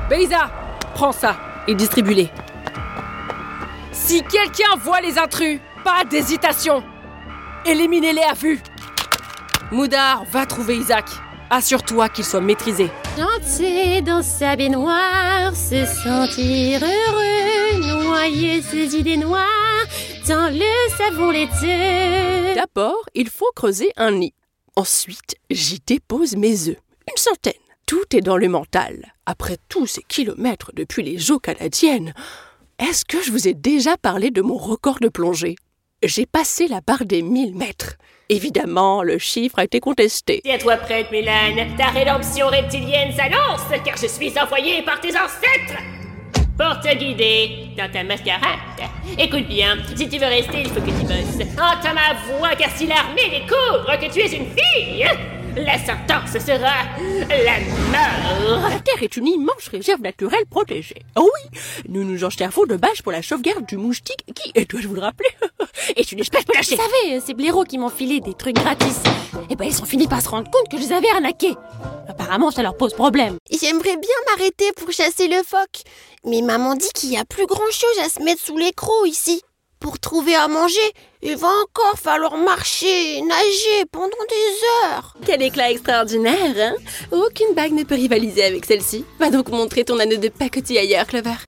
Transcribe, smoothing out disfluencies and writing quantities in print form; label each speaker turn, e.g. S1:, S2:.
S1: Beisa, prends ça et distribue-les. Si quelqu'un voit les intrus, pas d'hésitation. Éliminez-les à vue. Moudar, va trouver Isaac. Assure-toi qu'il soit maîtrisé.
S2: Chanter dans sa baignoire, se sentir heureux, noyer ses idées noires dans le savon laiteux.
S3: D'abord, il faut creuser un nid. Ensuite, j'y dépose mes œufs. 100. Tout est dans le mental. Après tous ces kilomètres depuis les eaux canadiennes, est-ce que je vous ai déjà parlé de mon record de plongée? J'ai passé la barre des 1000 mètres. Évidemment, le chiffre a été contesté.
S4: Tiens-toi prête, Mélane. Ta rédemption reptilienne s'annonce, car je suis envoyé par tes ancêtres pour te guider dans ta mascarade. Écoute bien, si tu veux rester, il faut que tu bosses. Entends ma voix, car si l'armée découvre que tu es une fille, la sentence sera la mort.
S3: La Terre est une immense réserve naturelle protégée. Oh oui, nous nous en servons de base pour la sauvegarde du moustique qui, dois-je vous le rappeler, est une espèce
S2: Vous
S3: menacée.
S2: savez, ces blaireaux qui m'ont filé des trucs gratis, ils ont fini par se rendre compte que je les avais arnaqués. Apparemment, ça leur pose problème.
S5: J'aimerais bien m'arrêter pour chasser le phoque. Mais maman dit qu'il y a plus grand-chose à se mettre sous les crocs ici. Pour trouver à manger, il va encore falloir marcher, nager pendant des heures.
S3: Quel éclat extraordinaire, hein? Aucune bague ne peut rivaliser avec celle-ci. Va donc montrer ton anneau de pacotille ailleurs, Clover.